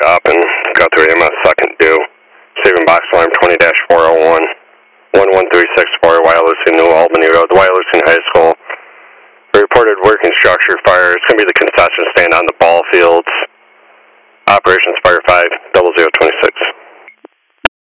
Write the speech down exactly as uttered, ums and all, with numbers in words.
stop and got through A M S second due. Saving box alarm twenty dash four oh one, one one three six four, Wyalusing New Albany Road, Wyalusing High School. Reported working structure fire. It's going to be the concession stand on the ball fields. Operations Fire five,